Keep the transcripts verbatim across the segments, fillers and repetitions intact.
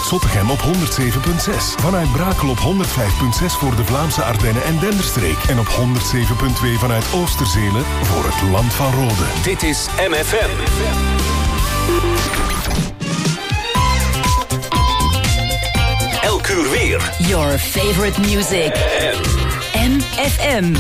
vanuit Zottegem op honderd zeven komma zes. Vanuit Brakel op honderd vijf komma zes voor de Vlaamse Ardennen en Denderstreek. En op honderd zeven komma twee vanuit Oosterzelen voor het Land van Rode. Dit is M F M. Elk uur weer. Your favorite music. M F M.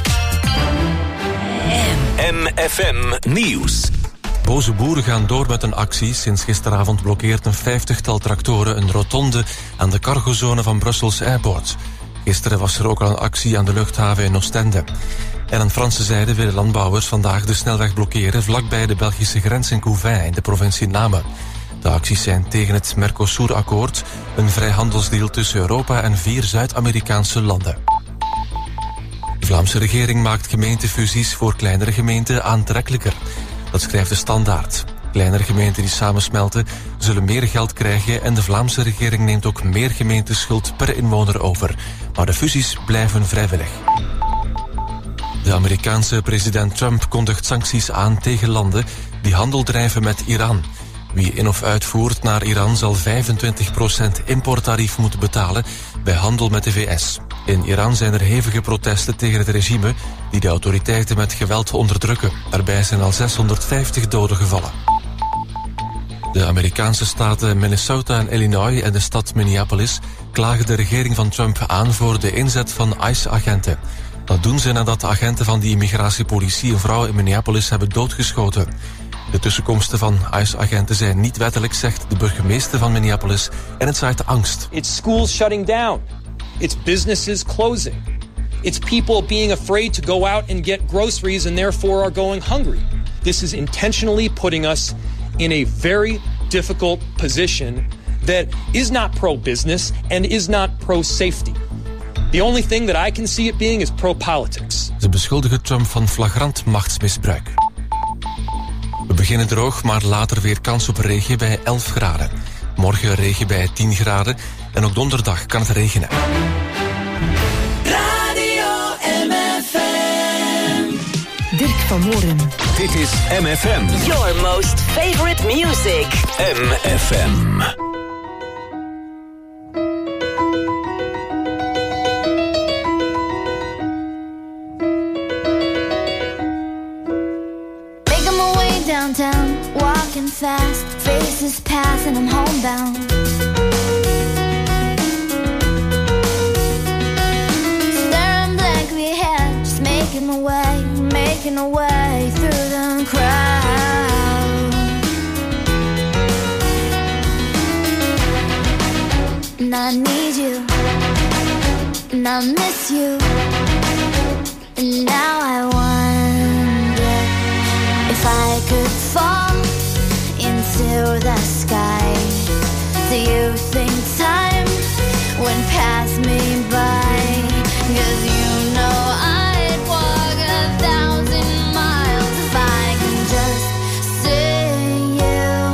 M F M Nieuws. Boze boeren gaan door met een actie. Sinds gisteravond blokkeert een vijftigtal tractoren een rotonde aan de cargozone van Brussels Airport. Gisteren was er ook al een actie aan de luchthaven in Oostende. En aan Franse zijde willen landbouwers vandaag de snelweg blokkeren vlakbij de Belgische grens in Couvain in de provincie Namen. De acties zijn tegen het Mercosur-akkoord, een vrijhandelsdeal tussen Europa en vier Zuid-Amerikaanse landen. De Vlaamse regering maakt gemeentefusies voor kleinere gemeenten aantrekkelijker. Dat schrijft de Standaard. Kleinere gemeenten die samensmelten zullen meer geld krijgen en de Vlaamse regering neemt ook meer gemeenteschuld per inwoner over. Maar de fusies blijven vrijwillig. De Amerikaanse president Trump kondigt sancties aan tegen landen die handel drijven met Iran. Wie in- of uitvoert naar Iran zal vijfentwintig procent importtarief moeten betalen bij handel met de V S. In Iran zijn er hevige protesten tegen het regime die de autoriteiten met geweld onderdrukken. Daarbij zijn al zeshonderdvijftig doden gevallen. De Amerikaanse staten Minnesota en Illinois en de stad Minneapolis klagen de regering van Trump aan voor de inzet van ICE-agenten. Dat doen ze nadat de agenten van die immigratiepolitie een vrouw in Minneapolis hebben doodgeschoten. De tussenkomsten van ICE-agenten zijn niet wettelijk, zegt de burgemeester van Minneapolis, en het zaait angst. It's schools shutting down. It's businesses closing. It's people being afraid to go out and get groceries and therefore are going hungry. This is intentionally putting us in a very difficult position that is not pro-business and is not pro-safety. The only thing that I can see it being is pro-politics. Ze beschuldigen Trump van flagrant machtsmisbruik. We beginnen droog, maar later weer kans op regen bij elf graden. Morgen regen bij tien graden en ook donderdag kan het regenen. Radio M F M. Dirk van Moren. Dit is M F M. Your most favorite music. M F M. Making my way downtown, walking fast, faces pass and I'm homebound. Staring blankly ahead, just making my way, making my way through the crowd. And I need you, and I miss you, and now I wonder if I could fall into the sky. Do you think time would pass me by? 'Cause you know I'd walk a thousand miles if I could just see you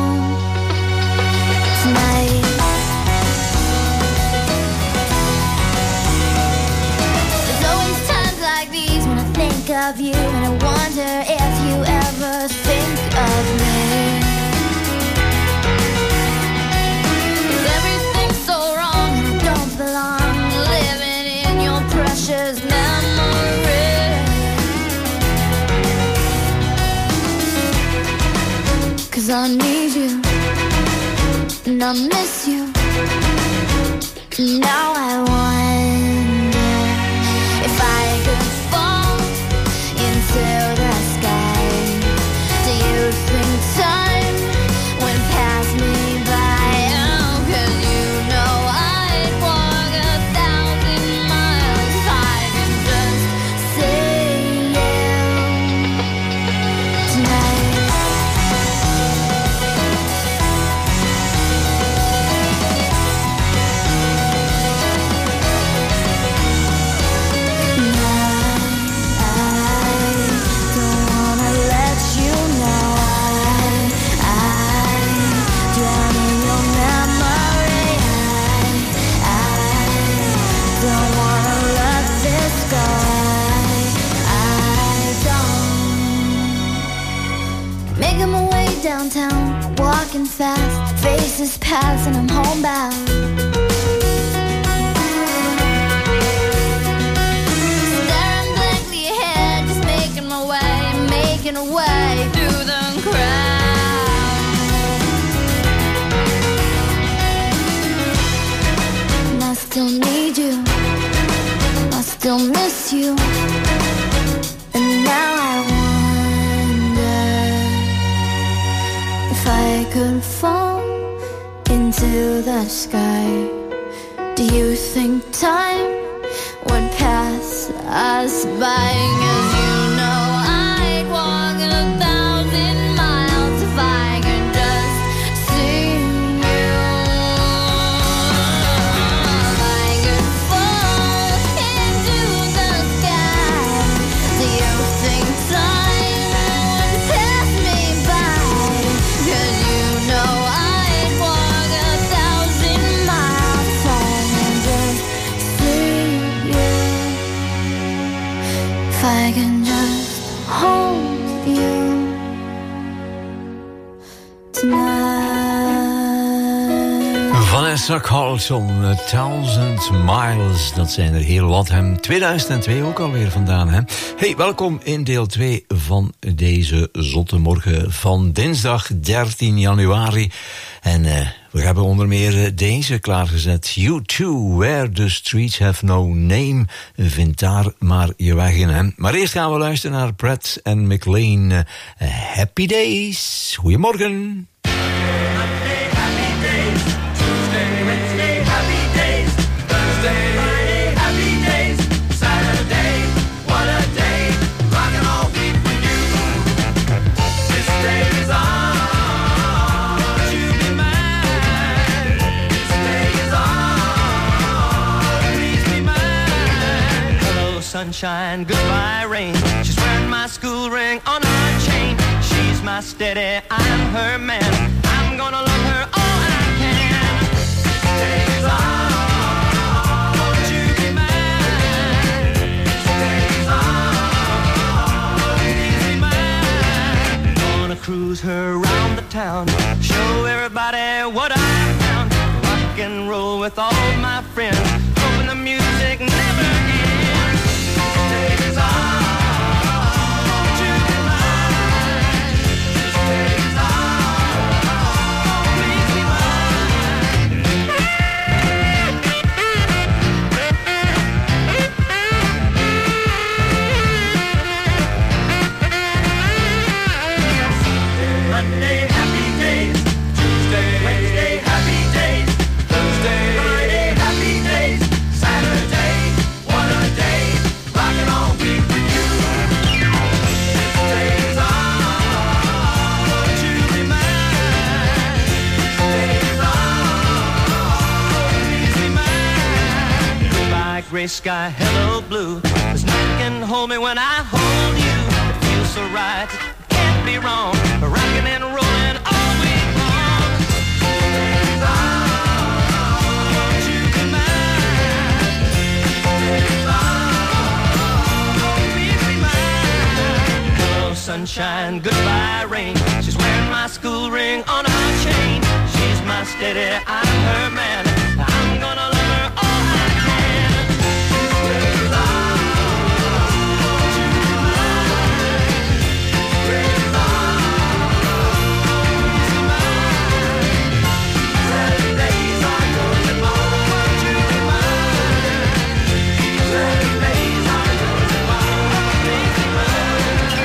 tonight. There's always times like these when I think of you, and I wonder if you ever think of me. 'Cause everything's so wrong and I don't belong, living in your precious memory. 'Cause I need you and I miss you. Now I wonder if I could fall into the sky. Do you think time would pass me by? Oh, 'cause you know I'd walk a thousand miles if I could just see you tonight. walking fast, faces pass and I'm homebound. Staring blankly ahead, just making my way, making a way through the crowd. And I still need you, I still miss you. And now I I could fall into the sky. Do you think time would pass us by? 'Cause you know I'd walk a thousand miles if I could just see you. I could fall into the sky. Do you think time would pass me by? 'Cause you know I'd walk a thousand miles if I can just see you. If I can just hold you tonight. Vanessa Carlton, A Thousand Miles. Dat zijn er heel wat. Hem tweeduizend twee ook alweer vandaan. Hè? Hey, welkom in deel twee van deze zotte morgen van dinsdag dertien januari. En uh, we hebben onder meer uh, deze klaargezet. U two, Where the Streets Have No Name. Vind daar maar je weg in. Hè? Maar eerst gaan we luisteren naar Pratt en McLean. Uh, Happy Days. Goedemorgen. Sunshine, goodbye rain. She's wearing my school ring on her chain. She's my steady, I'm her man. I'm gonna love her all I can. Days on, won't you be mine? Days on, please be mine. Gonna cruise her around the town, show everybody what I found. Rock and roll with all my friends, hoping the music never ends. Days on, won't you be mine? Days on, please be mine. Monday, happy days. Tuesday, Wednesday, happy days. Thursday, Friday, happy days. Saturday, what a day. Rockin' all week with you. Days on, won't you be mine? Days on, please be mine. Goodbye, gray sky, hello blue. There's nothing can hold me when I hold you. It feels so right, it can't be wrong. Rockin' and rollin' all week long. Days on, won't you be mine? Days on, please be mine. Hello sunshine, goodbye rain. She's wearing my school ring on her chain. She's my steady, I'm her man. I'm gonna love her all I can. Days on, won't you be mine? Days on, please be mine. Saturdays are yours and mine. Won't you be mine? Saturdays are yours and mine. Please be mine.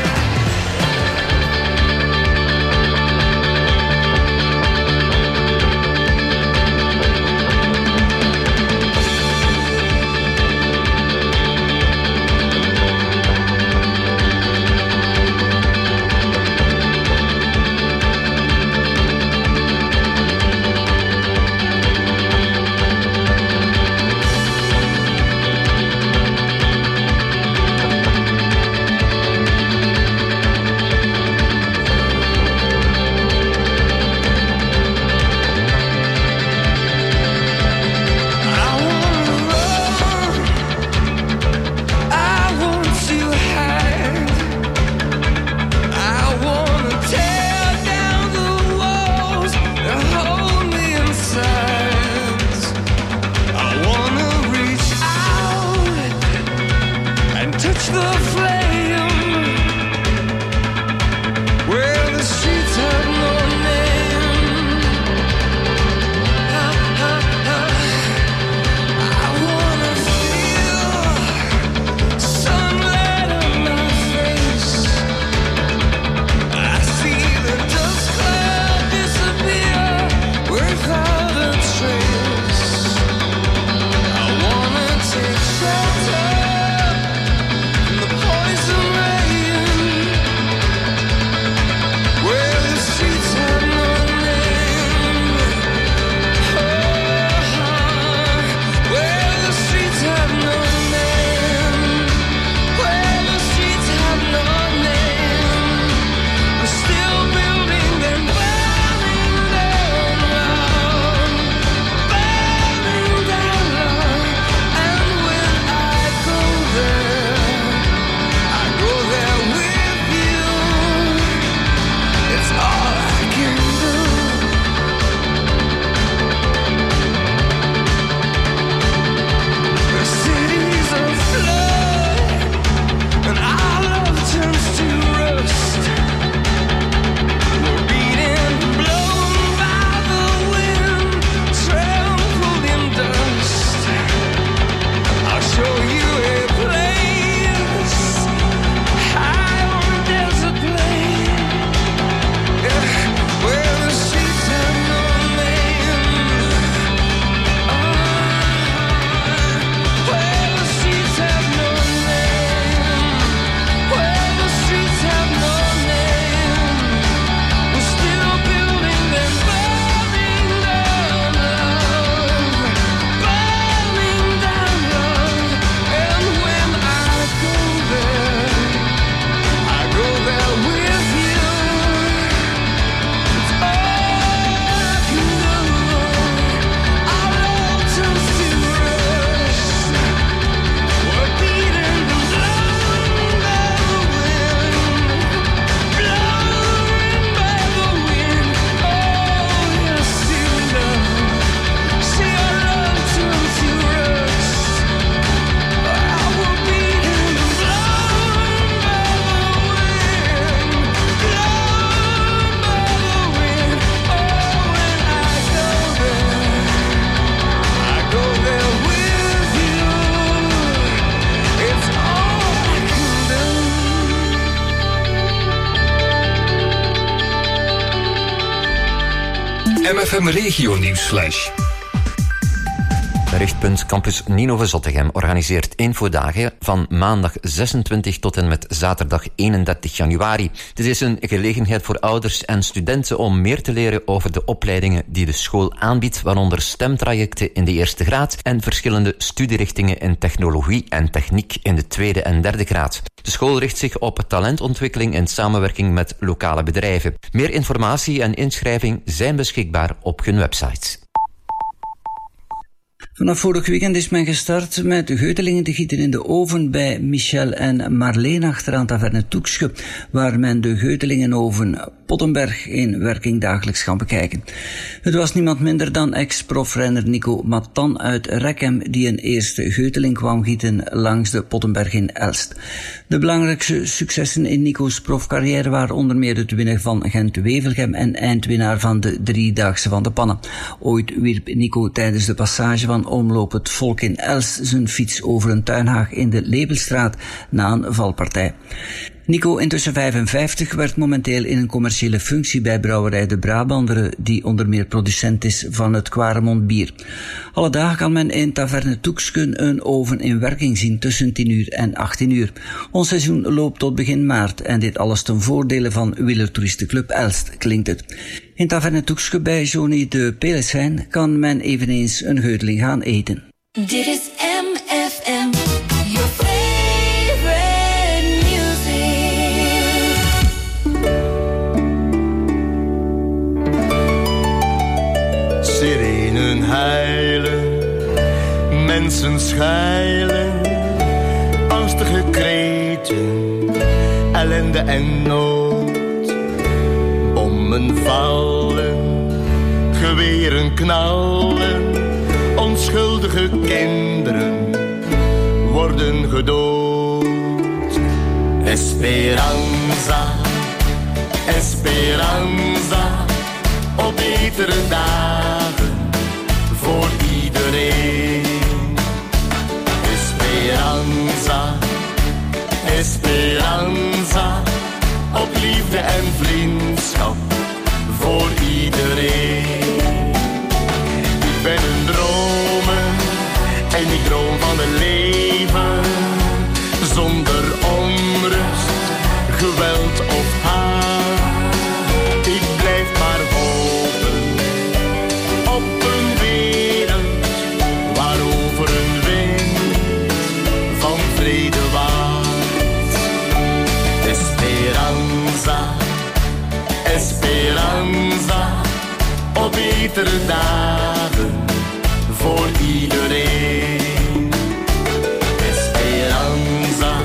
M F M Regio Nieuwsflash. Richtpunt Campus Ninove Zottegem organiseert infodagen van maandag zesentwintig tot en met zaterdag eenendertig januari. Dit is een gelegenheid voor ouders en studenten om meer te leren over de opleidingen die de school aanbiedt, waaronder stemtrajecten in de eerste graad en verschillende studierichtingen in technologie en techniek in de tweede en derde graad. De school richt zich op talentontwikkeling in samenwerking met lokale bedrijven. Meer informatie en inschrijving zijn beschikbaar op hun website. Vanaf vorig weekend is men gestart met de geutelingen te gieten in de oven bij Michel en Marleen achteraan Taverne Toeksche, waar men de geutelingenoven Pottenberg in werking dagelijks kan bekijken. Het was niemand minder dan ex-profrenner Nico Matan uit Rekkem die een eerste geuteling kwam gieten langs de Pottenberg in Elst. De belangrijkste successen in Nico's profcarrière waren onder meer het winnen van Gent-Wevelgem en eindwinnaar van de Driedaagse van de Pannen. Ooit wierp Nico tijdens de passage van Omloop het Volk in Elst zijn fiets over een tuinhaag in de Lebelstraat na een valpartij. Nico, intussen vijfenvijftig, werkt momenteel in een commerciële functie bij brouwerij De Brabanderen, die onder meer producent is van het Quaremont bier. Alle dagen kan men in Taverne Toeksken een oven in werking zien tussen tien uur en achttien uur. Ons seizoen loopt tot begin maart en dit alles ten voordele van Wielertoeristenclub Elst, klinkt het. In Taverne Toekske bij Johnny de Pelesijn kan men eveneens een geuteling gaan eten. Dit is M F M, your favorite music. Sirenen huilen, mensen schuilen, angstige kreten, ellende en nood. Bommen vallen, geweren knallen, onschuldige kinderen worden gedood. Esperanza, Esperanza, op betere dagen voor iedereen. Esperanza, Esperanza, op liefde en vriendschap voor iedereen. Ik ben een dromer en ik droom van een leven zonder onrust, geweld of haat. Ik blijf maar hopen op een wereld waarover een wind van vrede waait. Esperanza, Esperanza, op betere dagen voor iedereen. Esperanza,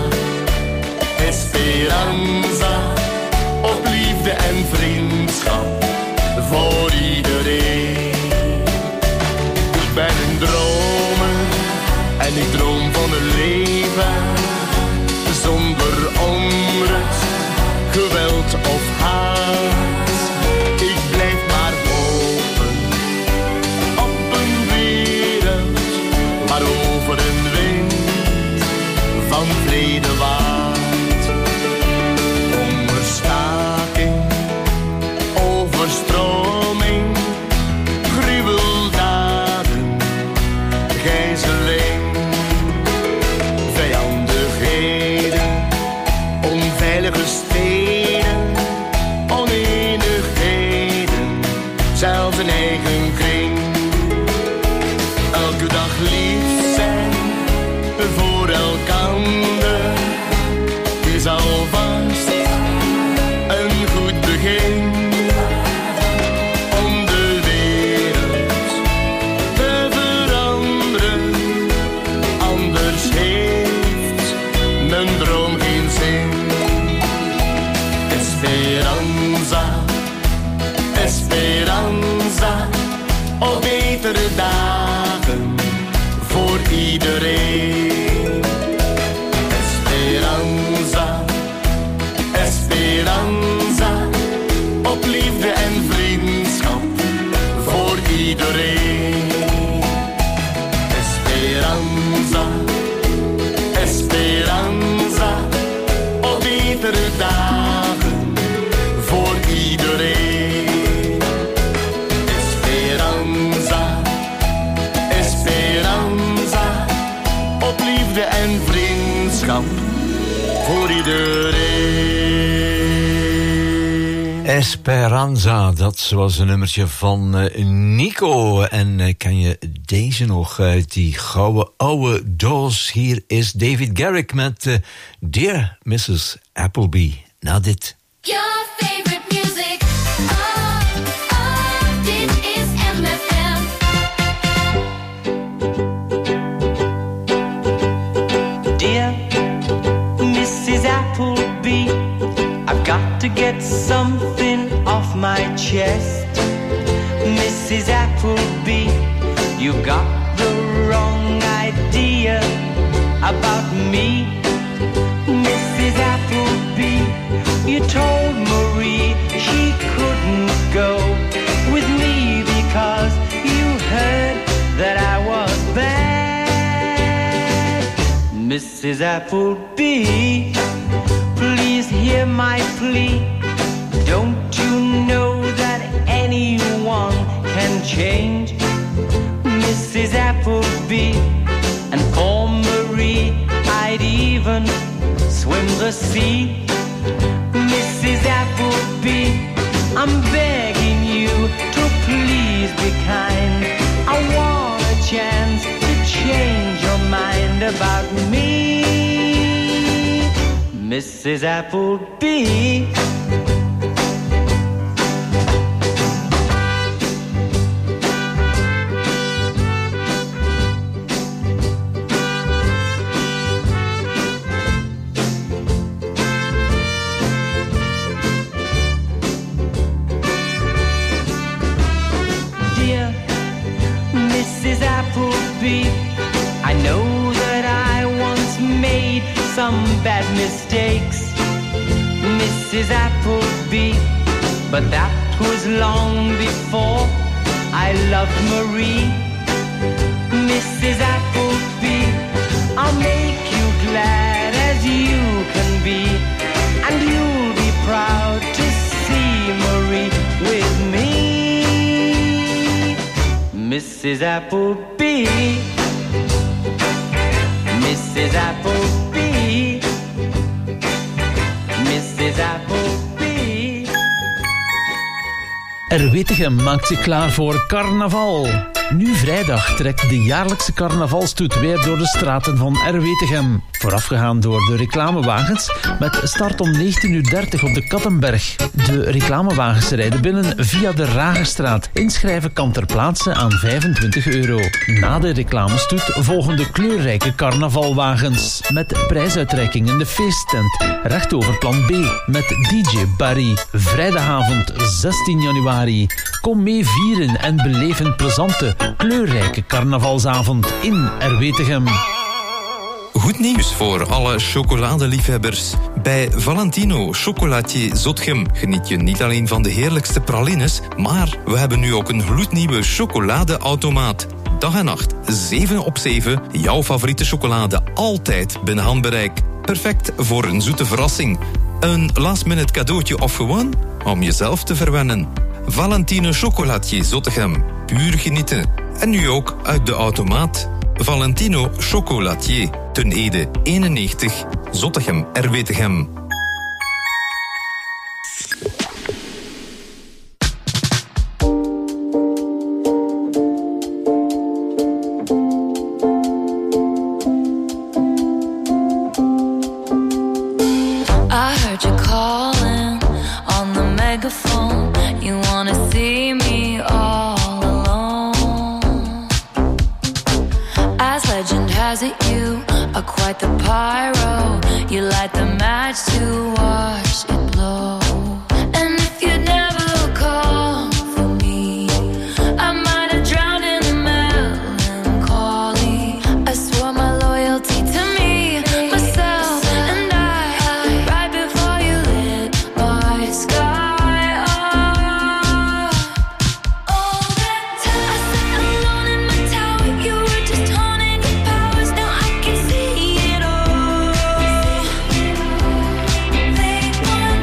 Esperanza, op liefde en vriendschap voor iedereen. Ik ben een dromer en ik droom van een leven zonder onrust, geweld of haat. Ik blijf maar hopen op een wereld waarover een wind van vrede waait. Hongerstaking, overstroming, gruweldaden, gijzeling, vijandigheden, onveilige steden, oneenigheden, zelfs een eigen kring. Elke dag lief zijn voor elkander is alvast een goed begin. Om de wereld te veranderen, anders heeft mijn droom geen zin. Esperanza, Esperanza, op betere dagen voor iedereen. Esperanza, Esperanza, op liefde en vriendschap voor iedereen. Esperanza, Esperanza, op betere dagen voor iedereen. schap voor iedereen. Esperanza, dat was een nummertje van uh, Nico. En uh, ken je deze nog uit die gouden oude doos? Hier is David Garrick met uh, Dear missus Appleby. Na dit. Your favorite music. Oh, oh, dit is M F M. Dear missus Appleby, I've got to get something off my chest. missus Appleby, you got the wrong idea about me. missus Appleby, you told Marie she couldn't go with me because you heard that I was bad. missus Appleby, please hear my plea. Don't you know that anyone can change? missus Appleby, and for Marie I'd even swim the sea. missus Appleby, I'm begging you to please be kind. I want a chance to change your mind about me. missus Appleby. missus Appleby, I know that I once made some bad mistakes, missus Appleby, but that was long before I loved Marie. missus Appleby, I'll make you glad as you can be, and you'll be proud to see Marie with me. missus Appleby, missus Appleby, missus Appleby. Erwitegem maakt zich klaar voor carnaval. Nu vrijdag trekt de jaarlijkse carnavalstoet weer door de straten van Erwitegem. Voorafgegaan door de reclamewagens met start om negentien uur dertig op de Kattenberg. De reclamewagens rijden binnen via de Ragerstraat. Inschrijven kan ter plaatse aan vijfentwintig euro. Na de reclamestoet volgen de kleurrijke carnavalwagens. Met prijsuitreiking in de feesttent. Recht over plan B met D J Barry. Vrijdagavond zestien januari. Kom mee vieren en beleef een plezante, kleurrijke carnavalsavond in Erwitegem. Goed nieuws voor alle chocoladeliefhebbers. Bij Valentino Chocolatier Zotgem geniet je niet alleen van de heerlijkste pralines, maar we hebben nu ook een gloednieuwe chocoladeautomaat. Dag en nacht, zeven op zeven, jouw favoriete chocolade altijd binnen handbereik. Perfect voor een zoete verrassing. Een last-minute cadeautje of gewoon om jezelf te verwennen. Valentino Chocolatier Zottegem. Puur genieten. En nu ook uit de automaat. Valentino Chocolatier. Ten Ede eenennegentig. Zottegem, Erwitegem. I heard you calling on the megaphone. You wanna see me all alone. As legend has it, you are quite the pyro. You light the match to watch it blow. And if you'd never call for me, I might have drowned in the melancholy. I swore my loyalty to me, myself, and I, right before you lit my sky up. All that time I sat alone in my tower, you were just honing your powers. Now I can see it all. They want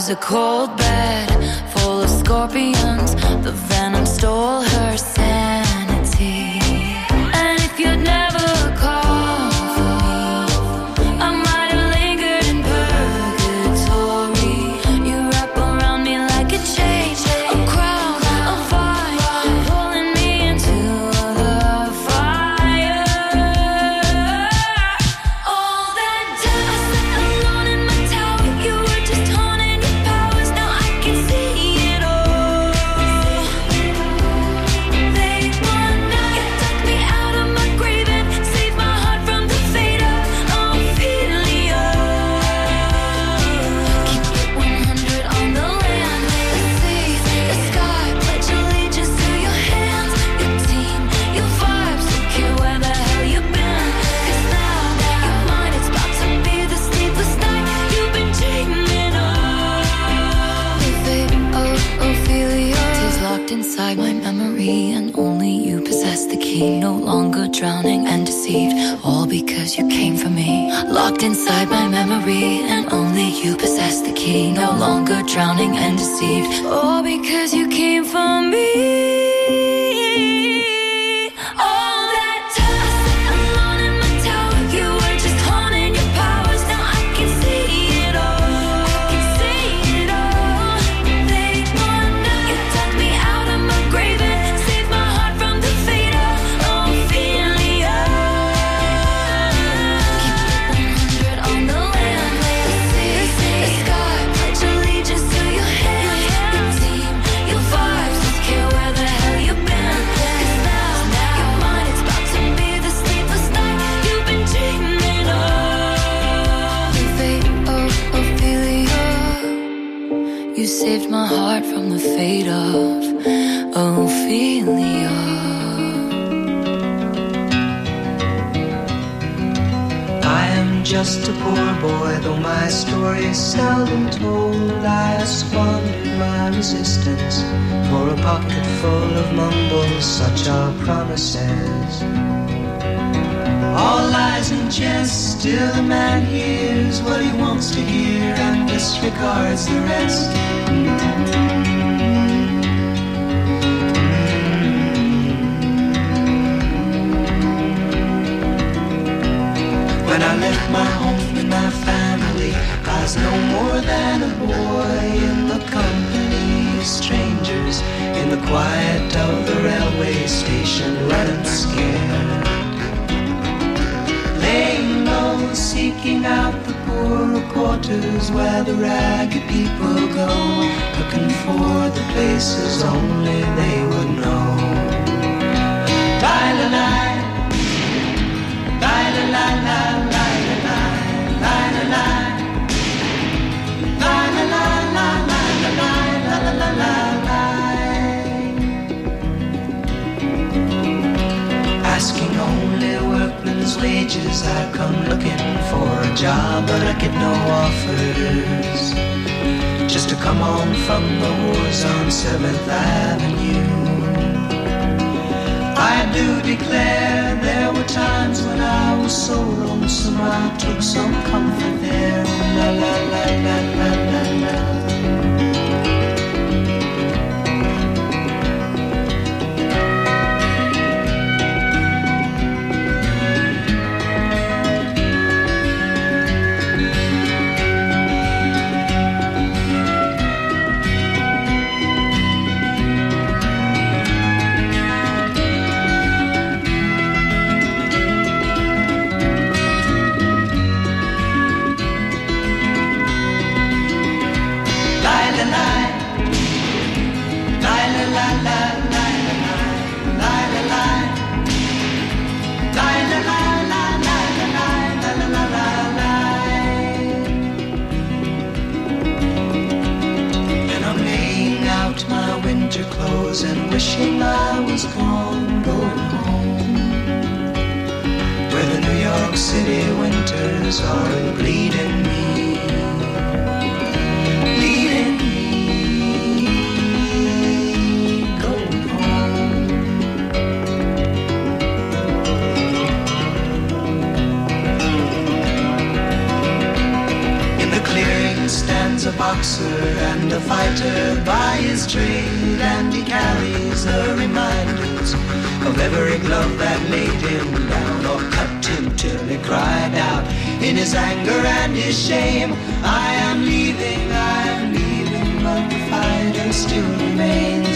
was a cold bed full of scorpions. The venom stole her sanity. And if you'd never called for me, I might have lingered in purgatory. You wrap around me like a chain, a crown, a fire, pulling me into the fire. All that time I sat alone in my tower, you were just haunting your powers. Now I can see it all. They want now. You dug me out of my grave and saved my heart from the fate of Ophelia. Keep it one hundred on the land, the sea, the sky. Pledge allegiance to your hands, your team, your vibes. Don't care where the hell you've been. 'Cause now you're mine. It's about to be the sleepless night you've been dreaming of. The fate of Ophelia is locked inside my memory, and only you possess the key. No longer drowning and deceived, all because you came for me. Locked inside my memory, and only you possess the key. No longer drowning and deceived, all because you came for me. All that time I sat alone in my tower, you were just haunting your powers. Now I can see it all. I can see it all. They want now. You dug me out of my grave and saved my heart from the fate of Ophelia. Keep it one hundred on the land, the sea, the sky. Pledge allegiance to your hands, your team, your vibes. Don't care where the hell you've been. 'Cause now you're mine. It's about to be the sleepless night you've been dreaming of. The fate of Ophelia. You saved my heart from the fate of Ophelia. I am just a poor boy, though my story is seldom told. I have squandered my resistance for a pocket full of mumbles, such are promises. All lies and jest, still a man hears what he wants to hear and disregards the rest. When I left my home and my family, I was no more than a boy in the company of strangers, in the quiet of the railway station, running scared. Laying low, seeking out the poorer quarters where the ragged people go, looking for the places only they would know. Bye, la, la. La la la la la la la la la la la la la la la la la la la. Asking only workmen's wages, I come looking for a job, but I get no offers. Just to come home from the wars on Seventh Avenue. I do declare there were times when I was so lonesome I took some comfort there. La la la la la la la. And wishing I was gone, going home, where the New York City winters are bleeding me, bleeding me, going home. In the clearing stands Benjamin's a boxer and a fighter by his trade, and he carries the reminders of every glove that laid him down or cut him till he cried out in his anger and his shame, I am leaving, I am leaving, but the fighter still remains.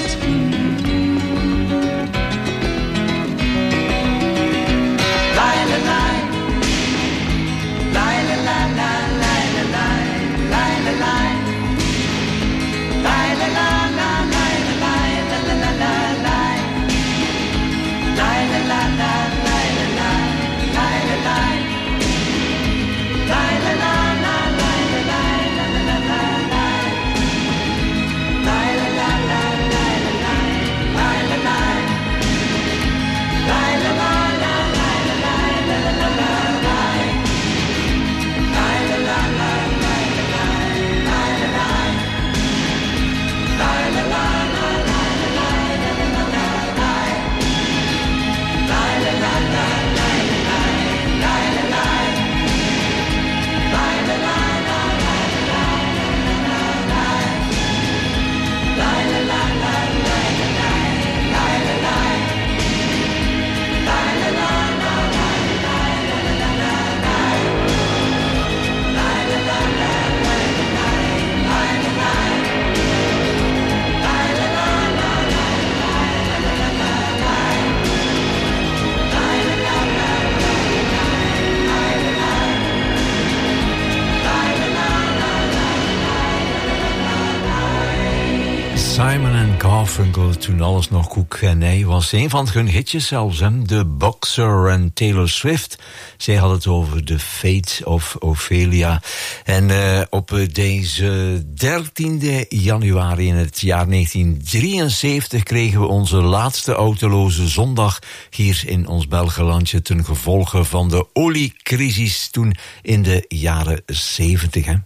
Simon en Garfunkel, toen alles nog koekkenij was. Een van hun hitjes zelfs, hè? The Boxer en Taylor Swift. Zij had het over The Fate of Ophelia. En uh, op deze dertiende januari in het jaar negentien drieënzeventig... kregen we onze laatste autoloze zondag hier in ons Belgenlandje ten gevolge van de oliecrisis toen in de jaren zeventig. Hè?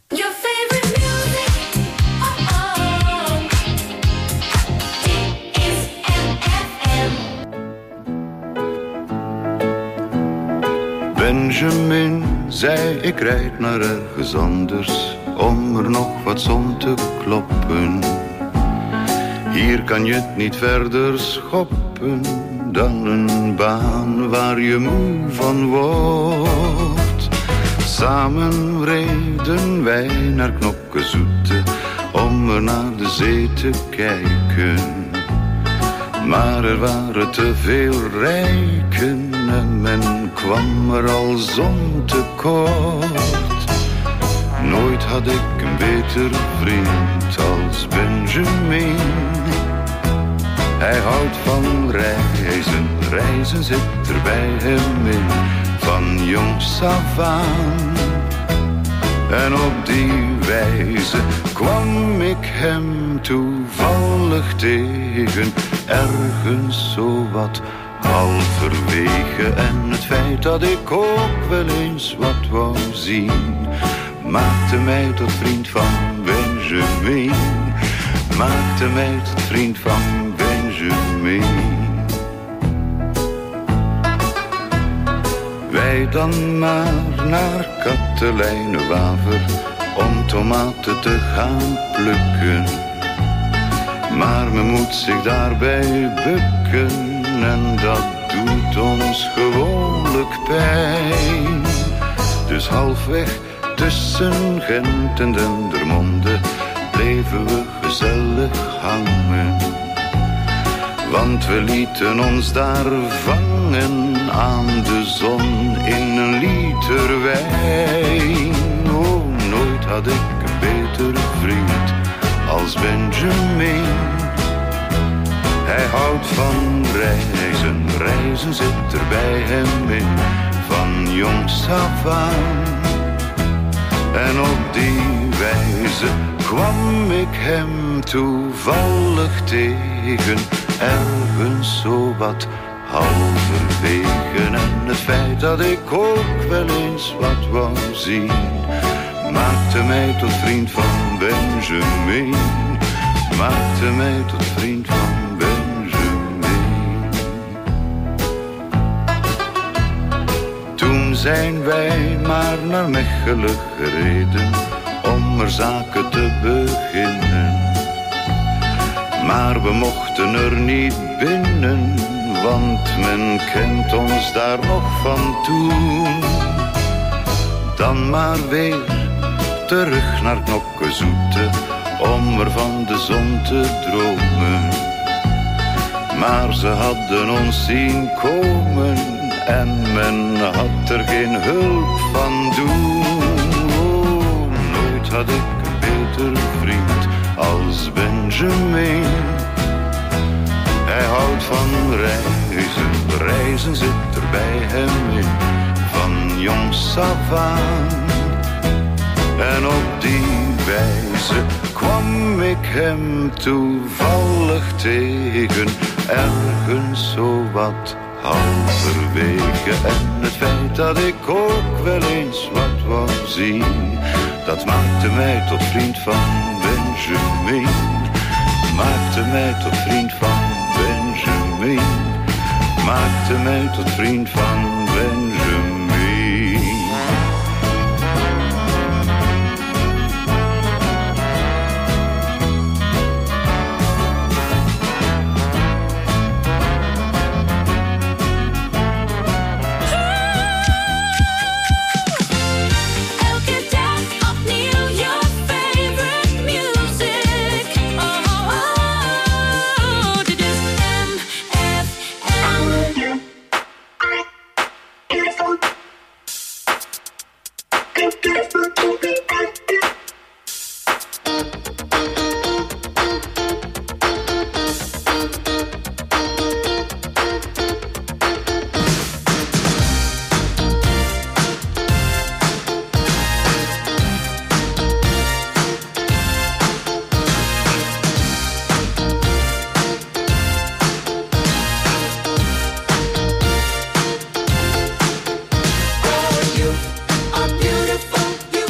Benjamin zei, ik rijd naar ergens anders om er nog wat zon te kloppen. Hier kan je het niet verder schoppen dan een baan waar je moe van wordt. Samen reden wij naar Knokkezoete om er naar de zee te kijken. Maar er waren te veel rijken en men kwam er al zon tekort. Nooit had ik een betere vriend als Benjamin. Hij houdt van reizen, reizen zit er bij hem in, van jongs af aan. En op die wijze kwam ik hem toevallig tegen, ergens zo wat halverwege. En het feit dat ik ook wel eens wat wou zien, maakte mij tot vriend van Benjamin. Maakte mij tot vriend van Benjamin. Wij dan maar naar Katelijne-Waver om tomaten te gaan plukken. Maar men moet zich daarbij bukken en dat doet ons gewoonlijk pijn. Dus halfweg tussen Gent en Dendermonde bleven we gezellig hangen. Want we lieten ons daar vangen aan de zon in een liter wijn. Oh, nooit had ik een betere vriend als Benjamin. Hij houdt van reizen, reizen zit er bij hem in, van jongs af aan. En op die wijze kwam ik hem toevallig tegen, ergens zo wat halverwege. En het feit dat ik ook wel eens wat wou zien, maakte mij tot vriend van Benjamin. Maakte mij tot vriend van Benjamin. Toen zijn wij maar naar Mechelen gereden om om er zaken te beginnen. Maar we mochten er niet binnen, want men kent ons daar nog van toen. Dan maar weer terug naar Knokkezoete, om er van de zon te dromen. Maar ze hadden ons zien komen en men had er geen hulp van doen. Oh, nooit had ik een betere vriend als Benjamin. Hij houdt van reizen, reizen zit er bij hem in, van jongs af aan. En op die wijze kwam ik hem toevallig tegen, ergens zo wat halverwege. En het feit dat ik ook wel eens wat wou zien, dat maakte mij tot vriend van Benjamin. Maakte mij tot vriend van Benjamin. Maakte mij tot vriend van Benjamin. Beautiful, beautiful.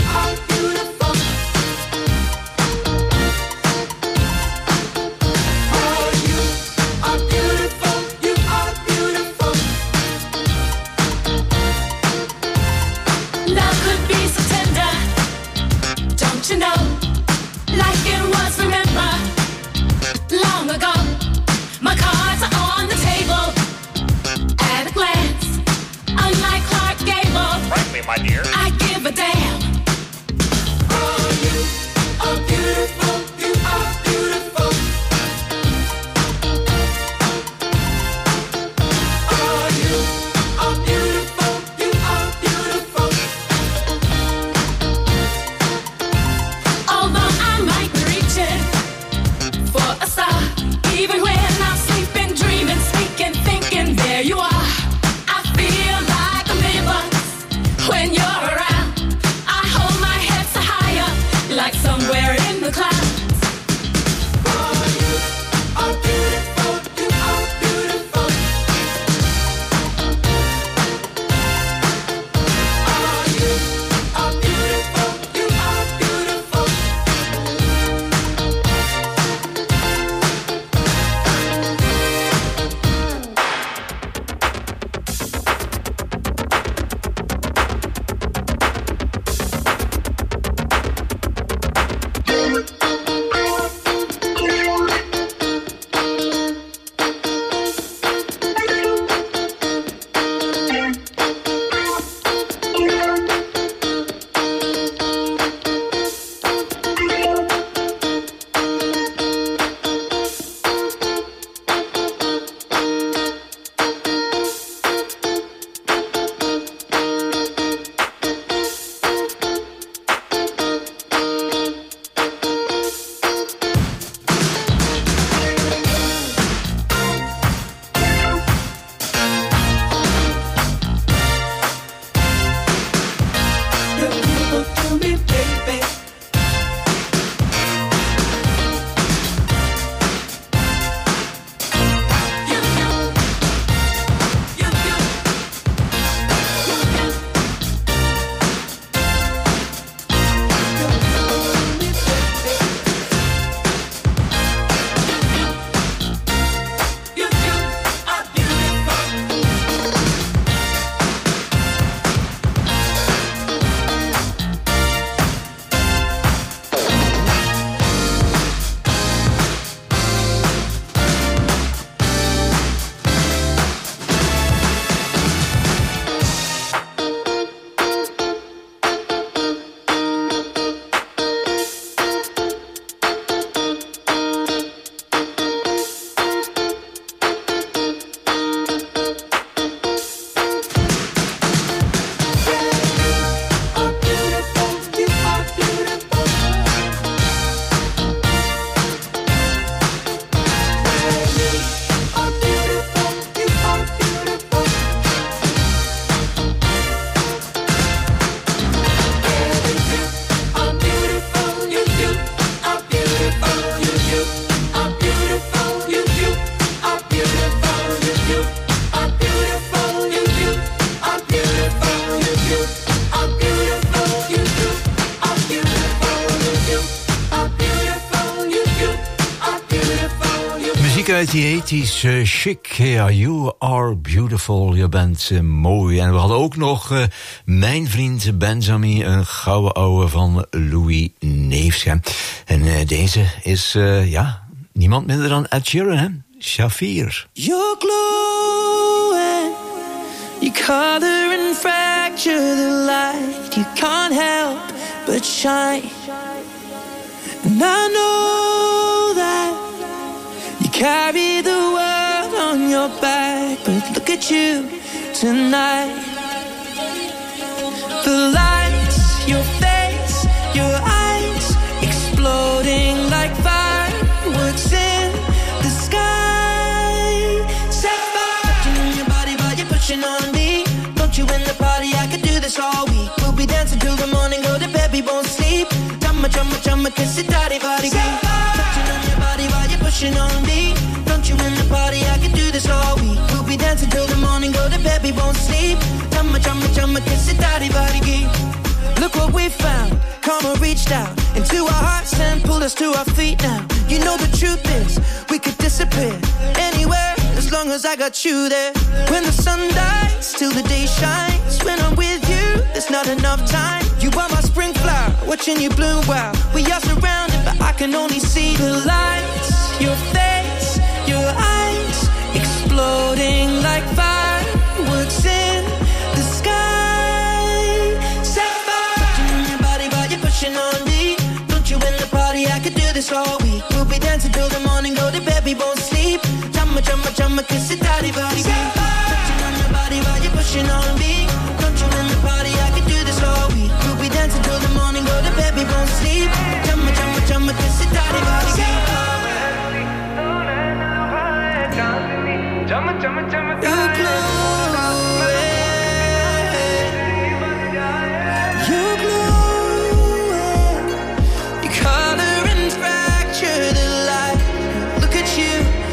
uit de tachtig, uh, chic, yeah, you are beautiful, je bent uh, mooi. En we hadden ook nog uh, mijn vriend Benjamin, een gouden ouwe van Louis Neefs. Hè. En uh, deze is, uh, ja, niemand minder dan Ed Sheeran, hè? Shafir. You're glowing, you color and fracture the light. You can't help but shine. And I know that you carry the world on your back, but look at you tonight. The lights, your face, your eyes, exploding like fireworks in the sky. Set fire to your body while you're pushing on me. Don't you in the party, I could do this all week. We'll be dancing till the morning, go to bed, we won't sleep. Chumma, chumma, chumma, kiss it, daddy, body, beat. Touching on your body while you're pushing on me. Don't you in the party, I could do this all week. We'll be dancing till the morning, go to bed, we won't sleep. Chumma, chumma, chumma, kiss it, daddy, body, beat. Look what we found, karma reached out into our hearts and pulled us to our feet now. You know the truth is, we could disappear anywhere as long as I got you there. When the sun dies, till the day shines. When I'm with you, there's not enough time. You are my spring flower, watching you bloom wild. We are surrounded, but I can only see the lights. Your face, your eyes, exploding like fireworks in the sky. Set fire to your body while you're pushing on me. Don't you in the party, I could do this all week. We'll be dancing till the morning, go to bed, we won't sleep. Chumma, chumma, chumma, kiss it, daddy, body, beat. Touching on your body while you're pushing on me. Don't you in the party, I could do this all week. We'll be dancing till the morning, go to bed, we won't sleep. Chumma, chumma, chumma, kiss it, daddy, body, beat. You're glowing, you're glowing. You color and fracture the light. Look at you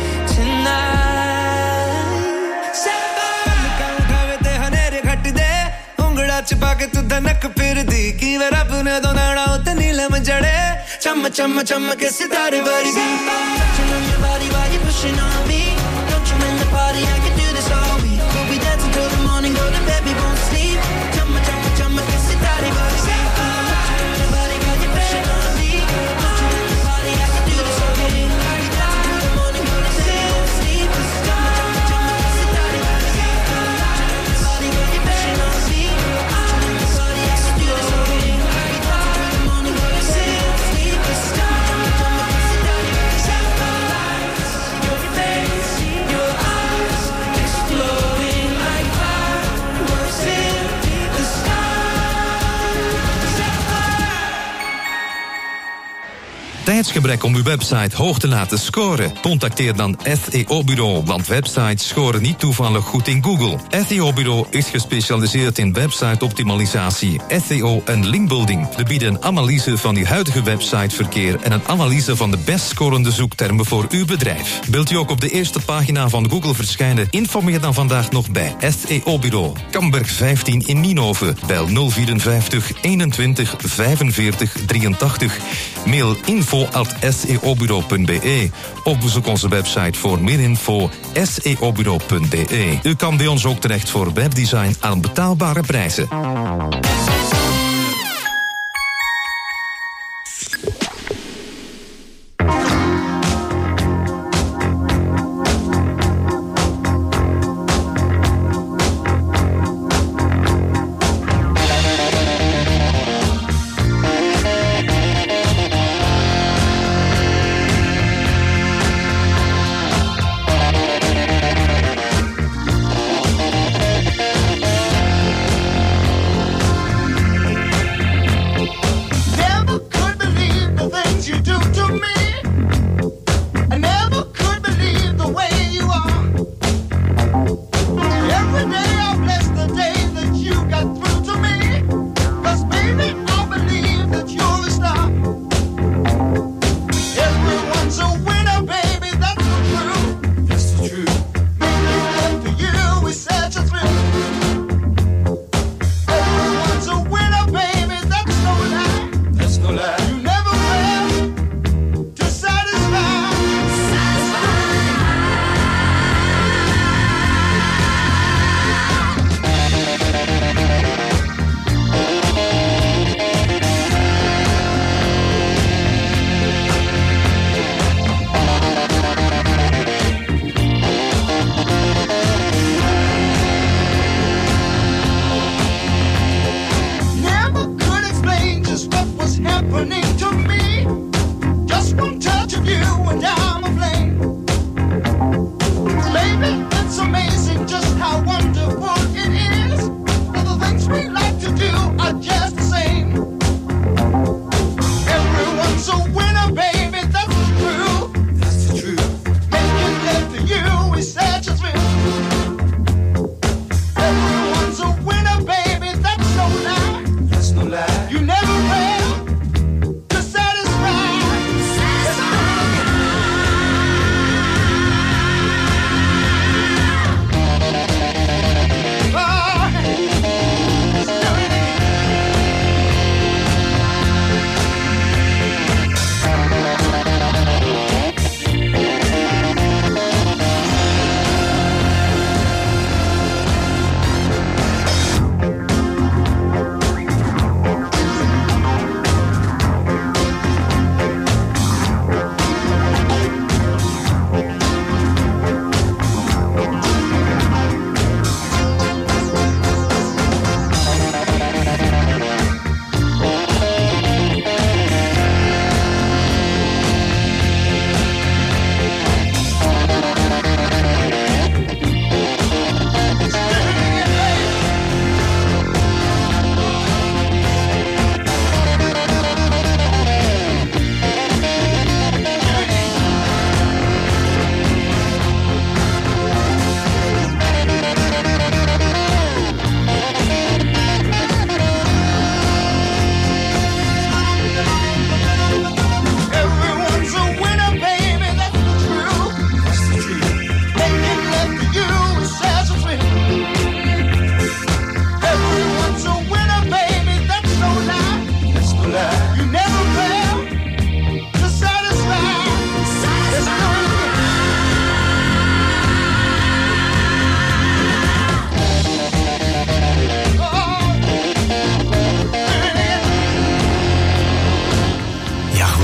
tonight. Set fire. ते हनेरे घट दे उंगड़ा चिपा के तू धनक फिर दी की वे रब ने दो नाड़ा उते नीलम जड़े Chumma, chumma, chumma, kiss it, daddy, body, beat. Touching on your body while you're pushing on me. Don't you in the party, I can do this all week. We'll be dancing till the morning, go to bed, we won't sleep. Chumma, chumma, chumma, kiss it, daddy, body, beat. Touching on your body while you're pushing on me. Don't you in the party, I can do this all week. We'll be dancing till the morning, go to bed, we won't sleep. Chumma, chumma, chumma, kiss it, daddy, body, beat. Touching on your body while you're pushing on me. Don't you in the party, I can do this all week. We'll be dancing till the morning, go to bed, we won't sleep. Chumma, chumma, chumma, kiss it, daddy, body, beat. Your face, your eyes, exploding like fireworks in the sky. Set fire. Tijdsgebrek om uw website hoog te laten scoren? Contacteer dan S E O-bureau, want websites scoren niet toevallig goed in Google. S E O-bureau is gespecialiseerd in website-optimalisatie, S E O en linkbuilding. We bieden een analyse van uw huidige websiteverkeer en een analyse van de best scorende zoektermen voor uw bedrijf. Wilt u ook op de eerste pagina van Google verschijnen? Informeer dan vandaag nog bij S E O-bureau. Kamberg vijftien in Nienhoven. Bel nul vierenvijftig eenentwintig vijfenveertig drieëntachtig. Mail info at s e o bureau punt b e. Of bezoek onze website voor meer info s e o bureau punt b e. U kan bij ons ook terecht voor webdesign aan betaalbare prijzen.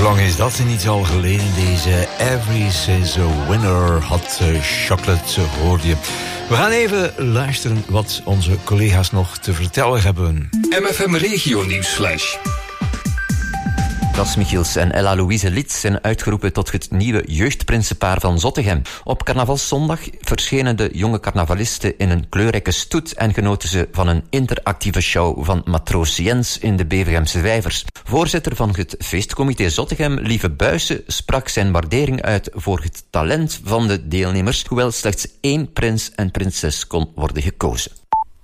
Hoe lang is dat niet al geleden? Deze Every Says a Winner Hot Chocolate hoorde je. We gaan even luisteren wat onze collega's nog te vertellen hebben. M F M Regio Nieuwsflash. Das Michiels en Ella Louise Litz zijn uitgeroepen tot het nieuwe jeugdprinsenpaar van Zottegem. Op carnavalszondag verschenen de jonge carnavalisten in een kleurrijke stoet en genoten ze van een interactieve show van matroos Jens in de Bevergemse Vijvers. Voorzitter van het feestcomité Zottegem, Lieve Buijsen, sprak zijn waardering uit voor het talent van de deelnemers, hoewel slechts één prins en prinses kon worden gekozen.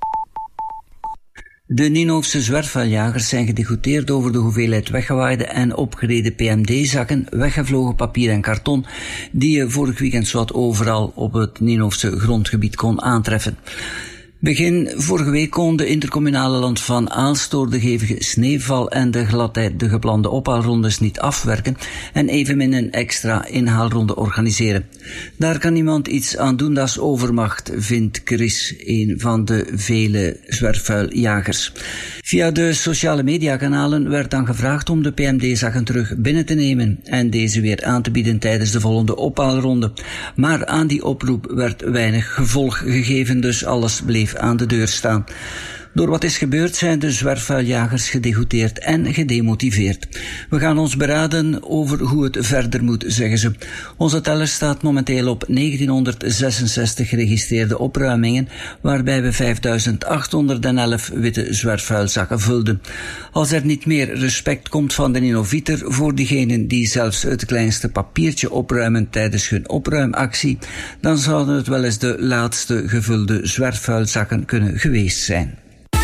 De Nienhoofse zwerfvuiljagers zijn gedegoûteerd over de hoeveelheid weggewaaide en opgereden P M D-zakken, weggevlogen papier en karton, die je vorig weekend zowat overal op het Nienhoofse grondgebied kon aantreffen. Begin vorige week kon de intercommunale land van Aalst door de hevige sneeuwval en de gladheid de geplande ophaalrondes niet afwerken en evenmin een extra inhaalronde organiseren. Daar kan niemand iets aan doen, dat is overmacht, vindt Chris, een van de vele zwerfvuiljagers. Via de sociale mediakanalen werd dan gevraagd om de P M D-zakken terug binnen te nemen en deze weer aan te bieden tijdens de volgende ophaalronde. Maar aan die oproep werd weinig gevolg gegeven, dus alles bleef aan de deur staan. Door wat is gebeurd zijn de zwerfvuiljagers gedegoûteerd en gedemotiveerd. We gaan ons beraden over hoe het verder moet, zeggen ze. Onze teller staat momenteel op negentienhonderdzesenzestig geregistreerde opruimingen, waarbij we vijfduizend achthonderdelf witte zwerfvuilzakken vulden. Als er niet meer respect komt van de innovieter voor diegenen die zelfs het kleinste papiertje opruimen tijdens hun opruimactie, dan zouden het wel eens de laatste gevulde zwerfvuilzakken kunnen geweest zijn.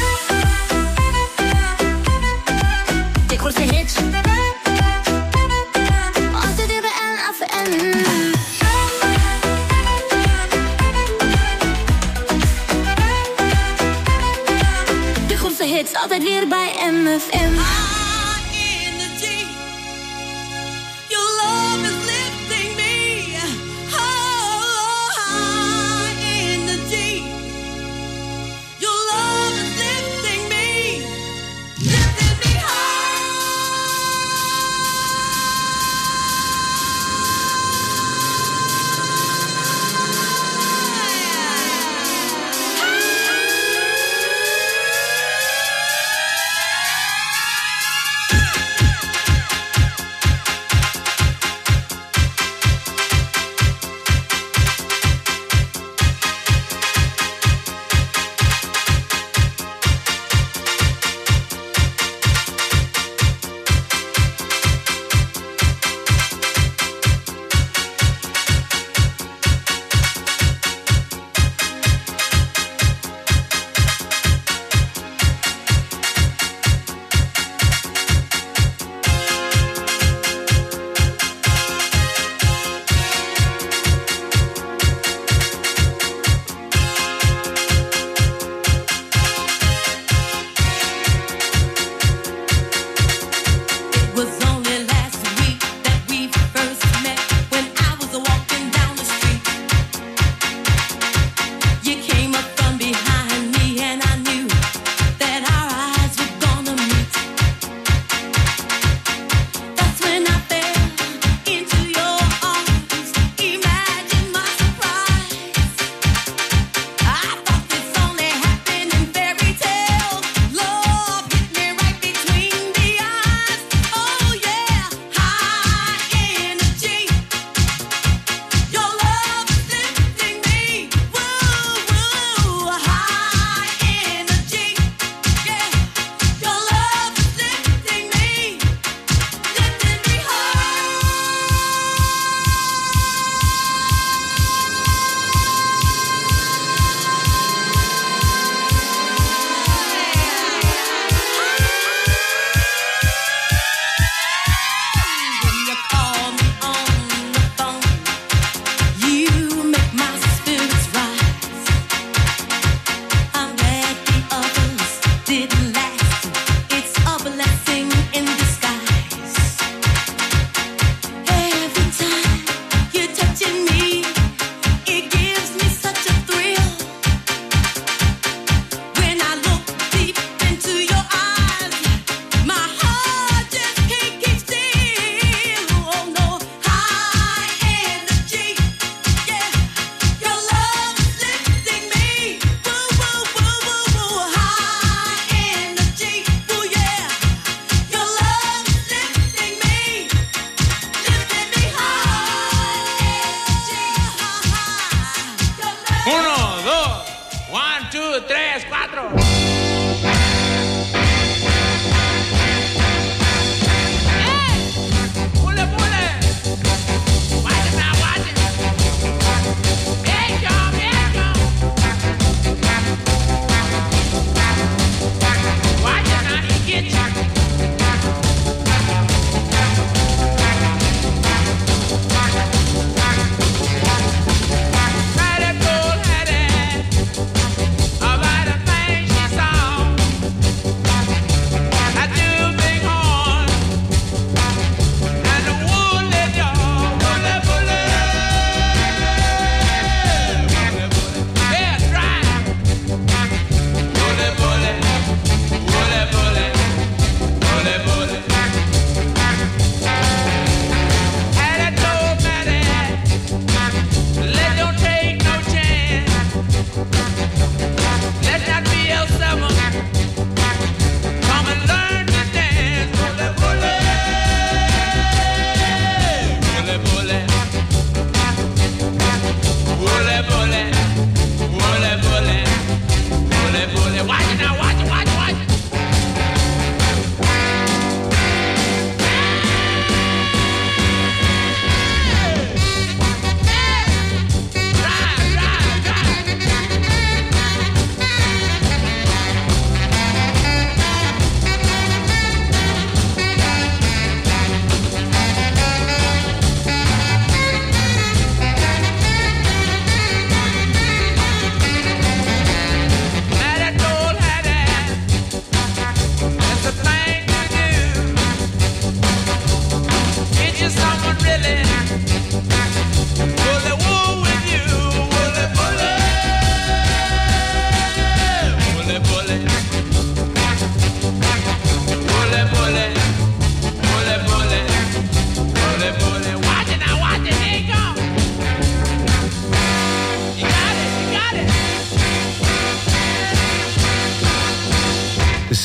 Altijd weer bij M F M. Your love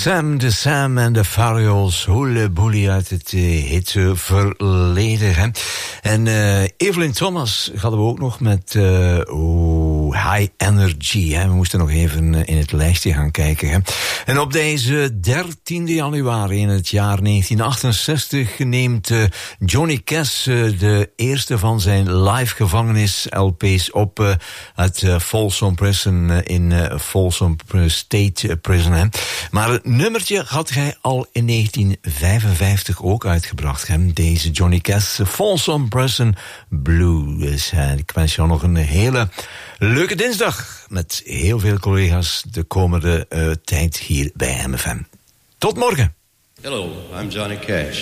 Sam, de Sam en de Farios, Hoeleboelie uit het uh, hitte verleden. Hè? En uh, Evelyn Thomas hadden we ook nog met uh, oh, High Energy. Hè? We moesten nog even uh, in het lijstje gaan kijken. Hè? En op deze dertiende januari in het jaar negentien achtenzestig neemt uh, Johnny Cash uh, de eerste van zijn live gevangenis L P's op uh, uit uh, Folsom Prison uh, in uh, Folsom State Prison. Hè? Maar het nummertje had hij al in negentien vijfenvijftig ook uitgebracht. Hè? Deze Johnny Cash, Folsom Prison Blues. En ik wens jou nog een hele leuke dinsdag met heel veel collega's de komende uh, tijd hier bij M F M. Tot morgen. Hello, I'm Johnny Cash.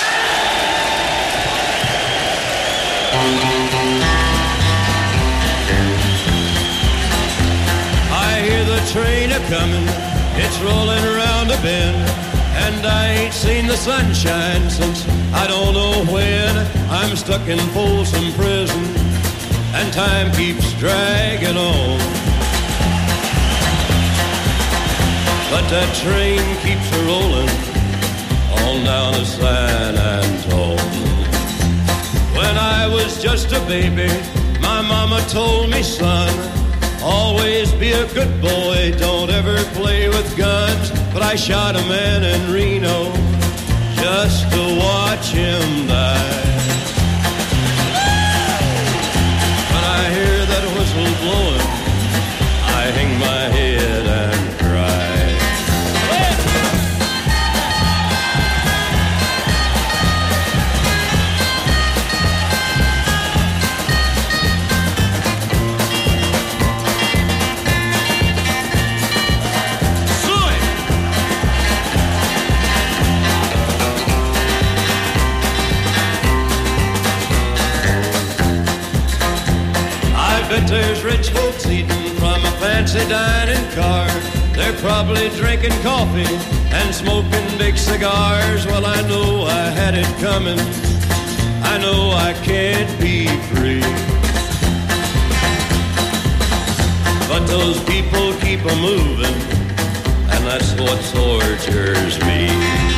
I hear the train a-comin', it's rolling around a bend, and I ain't seen the sunshine since I don't know when. I'm stuck in Folsom Prison, and time keeps dragging on. But that train keeps a-rolling on down to San Antone. When I was just a baby, my mama told me, son, always be a good boy, don't ever play with guns. But I shot a man in Reno just to watch him die. When I hear that whistle blowing, I hang my head and cry. Bet there's rich folks eating from a fancy dining car. They're probably drinking coffee and smoking big cigars. Well, I know I had it coming. I know I can't be free. But those people keep a moving, and that's what tortures me.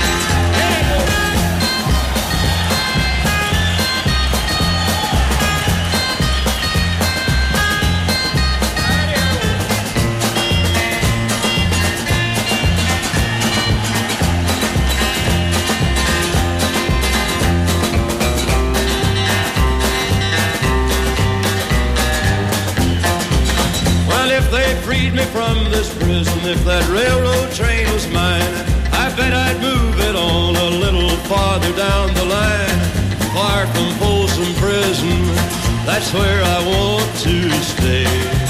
Freed me from this prison. If that railroad train was mine, I bet I'd move it on a little farther down the line. Far from Folsom Prison, that's where I want to stay.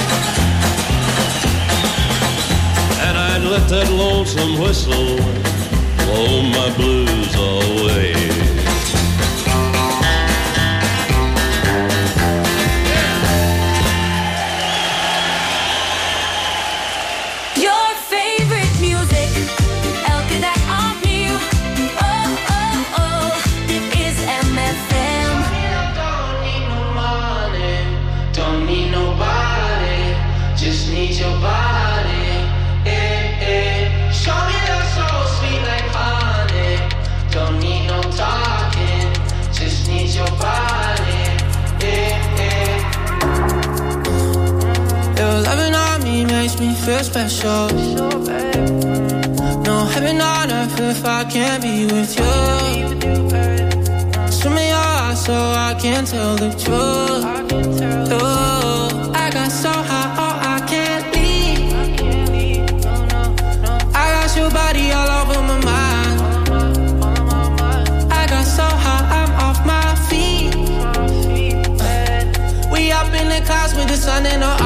And I'd let that lonesome whistle blow my blues away. Me feel special. No heaven on earth if I can't be with you. Swim me your eyes so I can tell the truth. Oh, I got so high, oh I can't leave. I got your body all over my mind. I got so high, I'm off my feet. We up in the clouds with the sun and the